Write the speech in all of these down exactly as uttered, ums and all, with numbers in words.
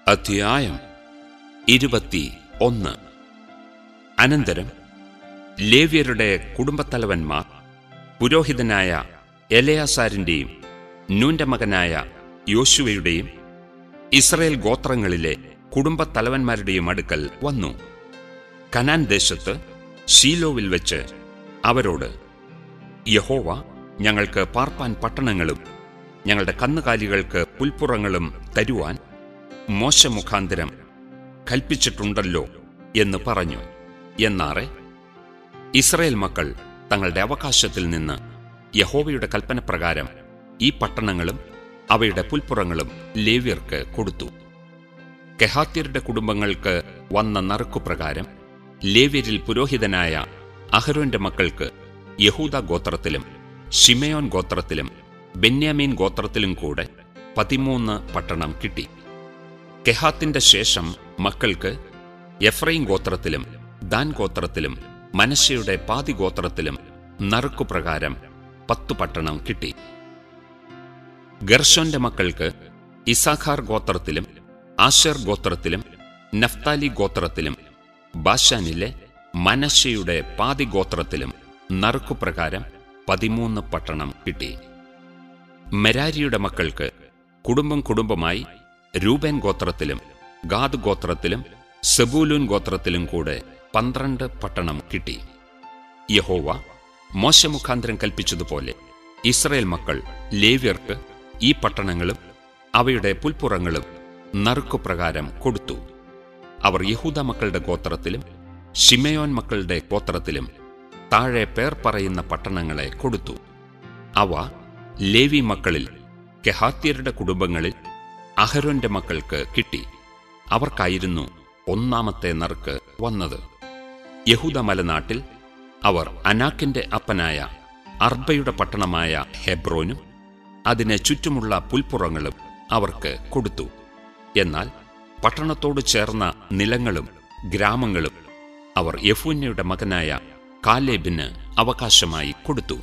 അധ്യായം ഇരുപത്തി ഒന്ന്. അനന്തരം ലേവ്യരുടെ കുടുംബത്തലവന്മാർ പുരോഹിതനായ എലെയാസാരിന്റെയും നൂന്റെ മകനായ യോശുവയുടെയും ഇസ്രായേൽ ഗോത്രങ്ങളിലെ കുടുംബത്തലവന്മാരുടെയും അടുക്കൽ വന്നു. കനാൻ ദേശത്ത് ശീലോവിൽ വെച്ച് അവരോട്, യഹോവ ഞങ്ങൾക്ക് പാർപ്പാൻ പട്ടണങ്ങളും ഞങ്ങളുടെ കന്നുകാലികൾക്ക് പുൽപ്പുറങ്ങളും തരുവാൻ മോശെ മുഖാന്തരം കൽപ്പിച്ചിട്ടുണ്ടല്ലോ എന്ന് പറഞ്ഞു. എന്നാറെ ഇസ്രായേൽ മക്കൾ തങ്ങളുടെ അവകാശത്തിൽ നിന്ന് യഹോവയുടെ കൽപ്പനപ്രകാരം ഈ പട്ടണങ്ങളും അവയുടെ പുൽപ്പുറങ്ങളും ലേവ്യർക്ക് കൊടുത്തു. കെഹാത്യരുടെ കുടുംബങ്ങൾക്ക് വന്ന നറുക്കുപ്രകാരം ലേവ്യരിൽ പുരോഹിതനായ അഹരോന്റെ മക്കൾക്ക് യഹൂദ ഗോത്രത്തിലും ശിമെയോൻ ഗോത്രത്തിലും ബെന്യാമീൻ ഗോത്രത്തിലും കൂടെ പതിമൂന്ന് പട്ടണം കിട്ടി. കെഹാത്തിന്റെ ശേഷം മക്കൾക്ക് എഫ്രൈം ഗോത്രത്തിലും ദാൻ ഗോത്രത്തിലും മനശ്ശെയുടെ പാതി ഗോത്രത്തിലും നറുക്കുപ്രകാരം പത്തു പട്ടണം കിട്ടി. ഗർശോന്റെ മക്കൾക്ക് ഇസാഖാർ ഗോത്രത്തിലും ആശേർ ഗോത്രത്തിലും നഫ്താലി ഗോത്രത്തിലും ബാശാനിലെ മനശ്ശെയുടെ പാതി ഗോത്രത്തിലും നറുക്കുപ്രകാരം പതിമൂന്ന് പട്ടണം കിട്ടി. മെരാരിയുടെ മക്കൾക്ക് കുടുംബം കുടുംബമായി രൂബേൻ ഗോത്രത്തിലും ഗാദ് ഗോത്രത്തിലും സെബൂലൂൻ ഗോത്രത്തിലും കൂടെ പന്ത്രണ്ട് പട്ടണം കിട്ടി. യഹോവ മോശെ മുഖാന്തരം കൽപ്പിച്ചതുപോലെ ഇസ്രായേൽ മക്കൾ ലേവ്യർക്ക് ഈ പട്ടണങ്ങളും അവയുടെ പുൽപ്പുറങ്ങളും നറുക്കുപ്രകാരം കൊടുത്തു. അവർ യഹൂദ മക്കളുടെ ഗോത്രത്തിലും ശിമെയോൻ മക്കളുടെ ഗോത്രത്തിലും താഴെ പേർ പറയുന്ന പട്ടണങ്ങളെ കൊടുത്തു. അവ ലേവി മക്കളിൽ കെഹാത്യരുടെ കുടുംബങ്ങളിൽ അഹരോന്റെ മക്കൾക്ക് കിട്ടി. അവർക്കായിരുന്നു ഒന്നാമത്തെ നറുക്ക് വന്നത്. യഹൂദ മലനാട്ടിൽ അവർ അനാക്കിന്റെ അപ്പനായ അർബയുടെ പട്ടണമായ ഹെബ്രോനും അതിനെ ചുറ്റുമുള്ള പുൽപ്പുറങ്ങളും അവർക്ക് കൊടുത്തു. എന്നാൽ പട്ടണത്തോട് ചേർന്ന നിലങ്ങളും ഗ്രാമങ്ങളും അവർ യെഫുന്നയുടെ മകനായ കാലേബിന് അവകാശമായി കൊടുത്തു.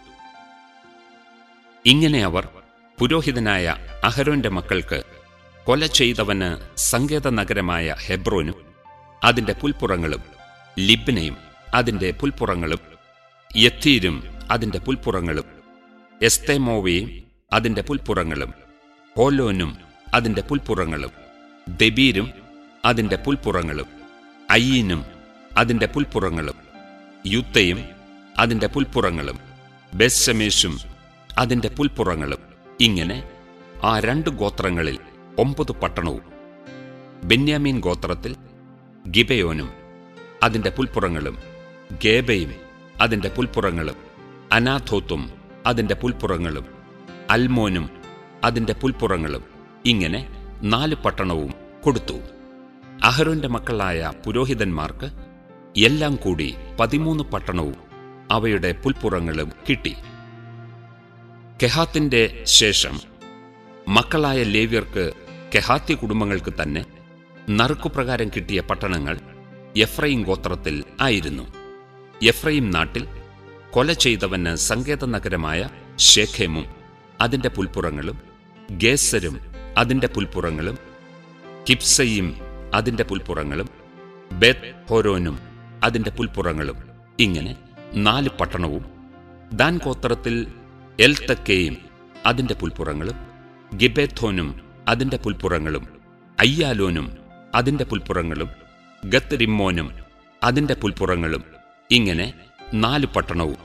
ഇങ്ങനെ അവർ പുരോഹിതനായ അഹരോന്റെ മക്കൾക്ക് കൊല ചെയ്തവന് സങ്കേത നഗരമായ ഹെബ്രോനും അതിന്റെ പുൽപ്പുറങ്ങളും, ലിബ്നയും അതിന്റെ പുൽപ്പുറങ്ങളും, യത്തീരും അതിന്റെ പുൽപ്പുറങ്ങളും, എസ്തെമോവയും അതിന്റെ പുൽപ്പുറങ്ങളും, ഹോലോനും അതിന്റെ പുൽപ്പുറങ്ങളും, ദെബീരും അതിന്റെ പുൽപ്പുറങ്ങളും, അയീനും അതിന്റെ പുൽപ്പുറങ്ങളും, യുത്തയും അതിന്റെ പുൽപ്പുറങ്ങളും, ബേത്ത്ശെമേശും അതിന്റെ പുൽപ്പുറങ്ങളും, ഇങ്ങനെ ആ രണ്ട് ഗോത്രങ്ങളിൽ ഒമ്പത് പട്ടണവും. ബെന്യാമീൻ ഗോത്രത്തിൽ ഗിബെയോനും അതിന്റെ പുൽപ്പുറങ്ങളും, ഗേബയും അതിന്റെ പുൽപ്പുറങ്ങളും, അനാഥോത്തും അതിന്റെ പുൽപ്പുറങ്ങളും, അൽമോനും അതിന്റെ പുൽപ്പുറങ്ങളും, ഇങ്ങനെ നാല് പട്ടണവും കൊടുത്തു. അഹരോന്റെ മക്കളായ പുരോഹിതന്മാർക്ക് എല്ലാം കൂടി പതിമൂന്ന് പട്ടണവും അവയുടെ പുൽപ്പുറങ്ങളും കിട്ടി. കെഹാത്തിന്റെ ശേഷം മക്കളായ ലേവ്യർക്ക് കെഹാത്യ കുടുംബങ്ങൾക്ക് തന്നെ നറുക്കുപ്രകാരം കിട്ടിയ പട്ടണങ്ങൾ എഫ്രൈം ഗോത്രത്തിൽ ആയിരുന്നു. എഫ്രൈം നാട്ടിൽ കൊല ചെയ്തവന് സങ്കേത നഗരമായ ശേഖേമും അതിന്റെ പുൽപ്പുറങ്ങളും, ഗേസരും അതിന്റെ പുൽപ്പുറങ്ങളും, കിബ്സയും അതിന്റെ പുൽപ്പുറങ്ങളും, ബേത്ത് ഹോരോനും അതിന്റെ പുൽപ്പുറങ്ങളും, ഇങ്ങനെ നാല് പട്ടണവും. ദാൻ ഗോത്രത്തിൽ എൽതക്കയും അതിന്റെ പുൽപ്പുറങ്ങളും, ഗിബെഥോനും അതിന്റെ പുൽപ്പുറങ്ങളും, അയ്യാലോനും അതിന്റെ പുൽപ്പുറങ്ങളും, ഗത്ത് റിമ്മോനും അതിന്റെ പുൽപ്പുറങ്ങളും, ഇങ്ങനെ നാല് പട്ടണവും.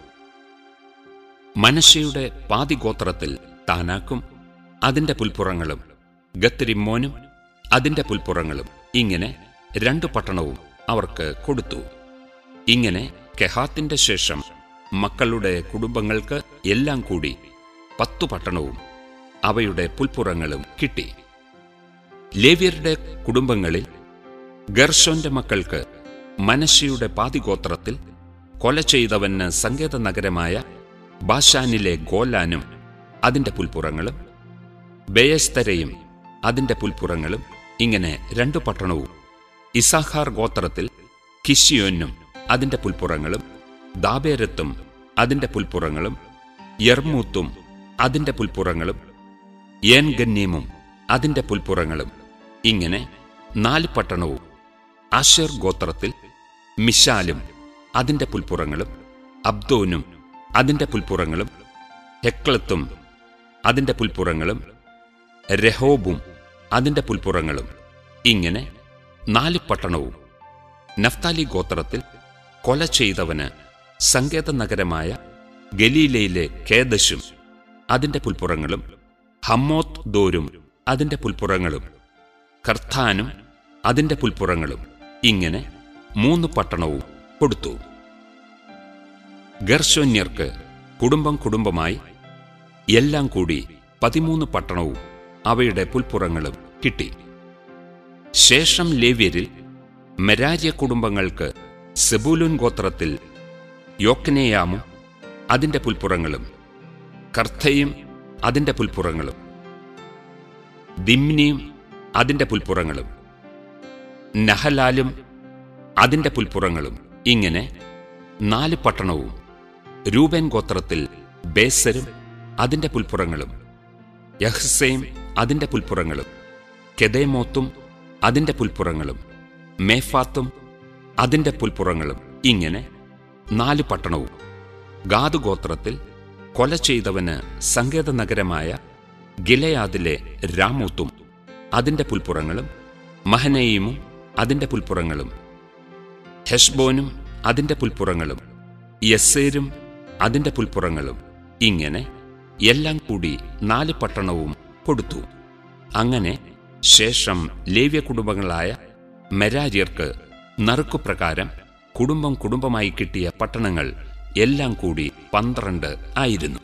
മനശ്ശെയുടെ പാതി ഗോത്രത്തിൽ താനാക്കും അതിന്റെ പുൽപ്പുറങ്ങളും, ഗത്ത് റിമ്മോനും അതിന്റെ പുൽപ്പുറങ്ങളും, ഇങ്ങനെ രണ്ടു പട്ടണവും അവർക്ക് കൊടുത്തു. ഇങ്ങനെ കെഹാത്തിന്റെ ശേഷം മക്കളുടെ കുടുംബങ്ങൾക്ക് എല്ലാം കൂടി പത്തു പട്ടണവും അവയുടെ പുൽപ്പുറങ്ങളും കിട്ടി. ലേവ്യരുടെ കുടുംബങ്ങളിൽ ഗർശോന്റെ മക്കൾക്ക് മനശ്ശെയുടെ പാതിഗോത്രത്തിൽ കൊല ചെയ്തവന് സങ്കേത നഗരമായ ബാശാനിലെ ഗോലാനും അതിന്റെ പുൽപ്പുറങ്ങളും, ബെയെസ്തരയും അതിന്റെ പുൽപ്പുറങ്ങളും, ഇങ്ങനെ രണ്ടു പട്ടണവും. ഇസാഖാർ ഗോത്രത്തിൽ കിശ്യോനും അതിന്റെ പുൽപ്പുറങ്ങളും, ദാബേരത്തും അതിന്റെ പുൽപ്പുറങ്ങളും, യർമൂത്തും അതിന്റെ പുൽപ്പുറങ്ങളും, ഏൻഗന്നീമും അതിന്റെ പുൽപ്പുറങ്ങളും, ഇങ്ങനെ നാല് പട്ടണവും ആശേർ ഗോത്രത്തിൽ മിശാലും അതിന്റെ പുൽപ്പുറങ്ങളും അബ്ദോനും അതിന്റെ പുൽപ്പുറങ്ങളും ഹെക്ലത്തും അതിന്റെ പുൽപ്പുറങ്ങളും രഹോബും അതിന്റെ പുൽപ്പുറങ്ങളും ഇങ്ങനെ നാല് പട്ടണവും. നഫ്താലി ഗോത്രത്തിൽ കൊല ചെയ്തവന് സങ്കേത നഗരമായ ഗലീലയിലെ കേദശും അതിന്റെ പുൽപ്പുറങ്ങളും ഹമ്മോത്ത് ദോരും അതിന്റെ പുൽപ്പുറങ്ങളും കർത്താനും അതിന്റെ പുൽപ്പുറങ്ങളും ഇങ്ങനെ മൂന്ന് പട്ടണവും കൊടുത്തു. ഗർശോന്യർക്ക് കുടുംബം കുടുംബമായി എല്ലാം കൂടി പതിമൂന്ന് പട്ടണവും അവയുടെ പുൽപ്പുറങ്ങളും കിട്ടി. ശേഷം ലേവ്യരിൽ മെരാര്യ കുടുംബങ്ങൾക്ക് സെബൂലൂൻ ഗോത്രത്തിൽ യോക്നെയാമും അതിന്റെ പുൽപ്പുറങ്ങളും കർത്തയും അതിന്റെ പുൽപ്പുറങ്ങളും ദിമ്നിയും അതിന്റെ പുൽപ്പുറങ്ങളും നഹലാലും അതിന്റെ പുൽപ്പുറങ്ങളും ഇങ്ങനെ നാല് പട്ടണവും. രൂബേൻ ഗോത്രത്തിൽ ബേസരും അതിന്റെ പുൽപ്പുറങ്ങളും യഹ്സയും അതിന്റെ പുൽപ്പുറങ്ങളും കെദേമോത്തും അതിന്റെ പുൽപ്പുറങ്ങളും മേഫാത്തും അതിന്റെ പുൽപ്പുറങ്ങളും ഇങ്ങനെ നാല് പട്ടണവും. ഗാദ് ഗോത്രത്തിൽ കൊല ചെയ്തവന് സങ്കേത നഗരമായ ഗിലെയാദിലെ രാമോത്തും അതിന്റെ പുൽപ്പുറങ്ങളും മഹനയീമും അതിന്റെ പുൽപ്പുറങ്ങളും ഹെഷ്ബോനും അതിന്റെ പുൽപ്പുറങ്ങളും യസ്സേരും അതിന്റെ പുൽപ്പുറങ്ങളും ഇങ്ങനെ എല്ലാം കൂടി നാല് പട്ടണവും കൊടുത്തു. അങ്ങനെ ശേഷം ലേവ്യ കുടുംബങ്ങളായ മെരാര്യർക്ക് നറുക്കുപ്രകാരം കുടുംബം കുടുംബമായി കിട്ടിയ പട്ടണങ്ങൾ എല്ലാം കൂടി പന്ത്രണ്ട് ആയിരുന്നു.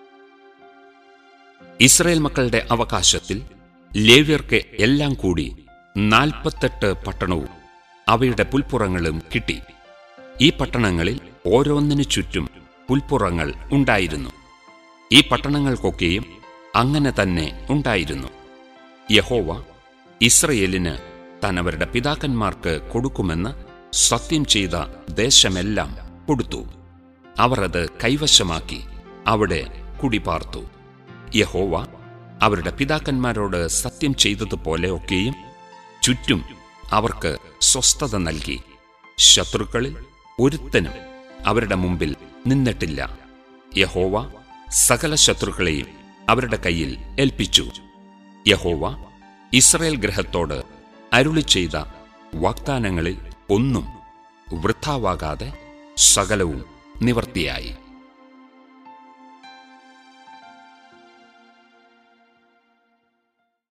ഇസ്രായേൽ മക്കളുടെ അവകാശത്തിൽ ലേവ്യർക്ക് എല്ലാം കൂടി നാൽപ്പത്തെട്ട് പട്ടണവും അവയുടെ പുൽപ്പുറങ്ങളും കിട്ടി. ഈ പട്ടണങ്ങളിൽ ഓരോന്നിനു ചുറ്റും പുൽപ്പുറങ്ങൾ ഉണ്ടായിരുന്നു. ഈ പട്ടണങ്ങൾക്കൊക്കെയും അങ്ങനെ തന്നെ ഉണ്ടായിരുന്നു. യഹോവ ഇസ്രയേലിന് താൻ അവരുടെ പിതാക്കന്മാർക്ക് കൊടുക്കുമെന്ന് സത്യം ചെയ്ത ദേശമെല്ലാം കൊടുത്തു. അവർ അത് കൈവശമാക്കി അവിടെ കുടിപാർത്തു. യഹോവ അവരുടെ പിതാക്കന്മാരോട് സത്യം ചെയ്തതുപോലെ ഒക്കെയും ചുറ്റും അവർക്ക് സ്വസ്ഥത നൽകി. ശത്രുക്കളിൽ ഒരുത്തനും അവരുടെ മുമ്പിൽ നിന്നിട്ടില്ല. യഹോവ സകല ശത്രുക്കളെയും അവരുടെ കയ്യിൽ ഏൽപ്പിച്ചു. യഹോവ ഇസ്രായേൽ ഗൃഹത്തോട് അരുളി ചെയ്ത വാഗ്ദാനങ്ങളിൽ ഒന്നും വൃഥാവാകാതെ സകലവും നിവർത്തിയായി.